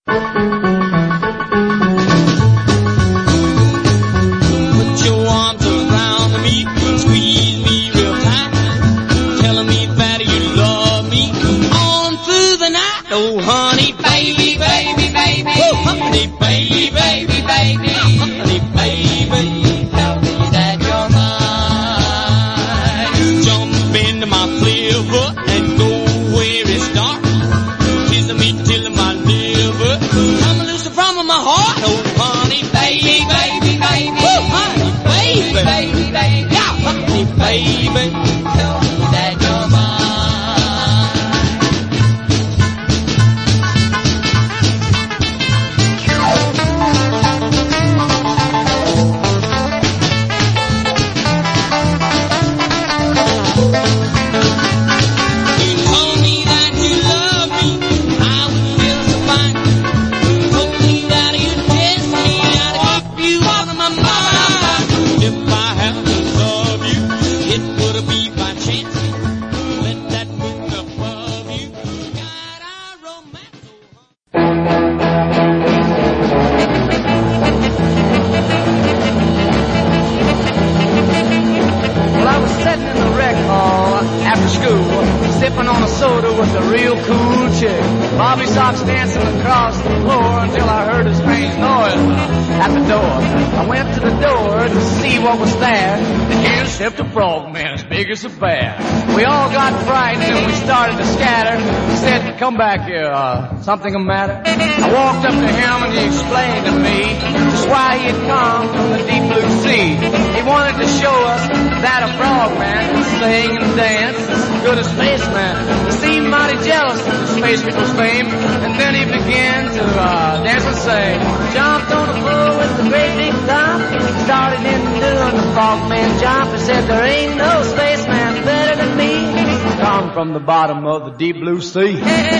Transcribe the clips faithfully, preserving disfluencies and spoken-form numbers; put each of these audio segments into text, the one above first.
Come back here, uh, something the matter? I walked up to him and he explained to me just why he had come from the deep blue sea. He wanted to show us that a frogman can sing and dance as good as spaceman. He seemed mighty jealous of the space people's fame, and then he began to uh, dance and sing. Jumped on the floor with the great big thump, started in doing the frogman jump. He said there ain't no spaceman better than me. Come from the bottom of the deep blue sea.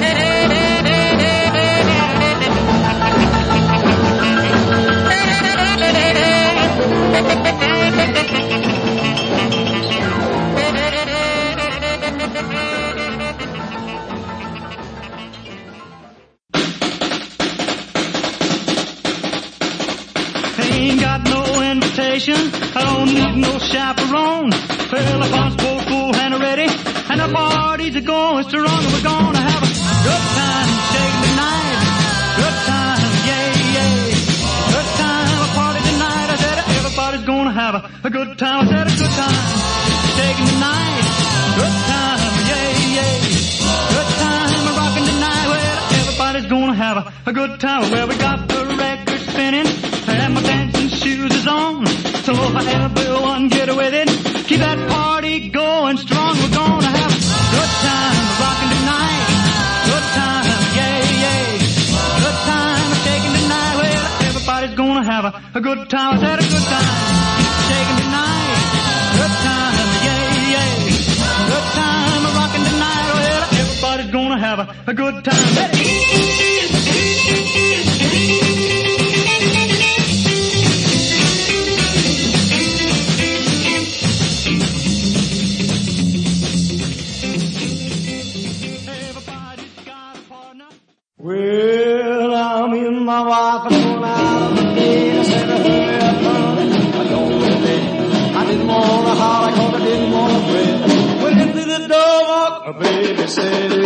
Ain't got no invitation, I don't need no chaperone. Well, I punch both full and ready, and the parties are going strong, and we're gonna have a good time, shaking tonight. Good time, yeah, yeah. Good time, a party tonight. I said everybody's gonna have a, a good time. I said a good time, shaking tonight. Good time, yeah, yeah. Good time, a rocking tonight. Well, everybody's gonna have a, a good time. Well, we got the record spinning, and my dancing shoes is on. So if everyone get with it, keep that party going strong. We're gonna have a good time, rocking tonight. Good time, yeah, yeah. Good time, shaking tonight. Well, everybody's gonna have a, a good time. I said a good time, shaking tonight. Good time, yeah, yeah. Good time, rocking tonight. Well, everybody's gonna have a, a good time. Well, I'm in my wife and going out on the day. I said, hurry up, honey, I don't bed. I didn't want to holler, cause I didn't want to breathe. Went into the door, walked, my baby said,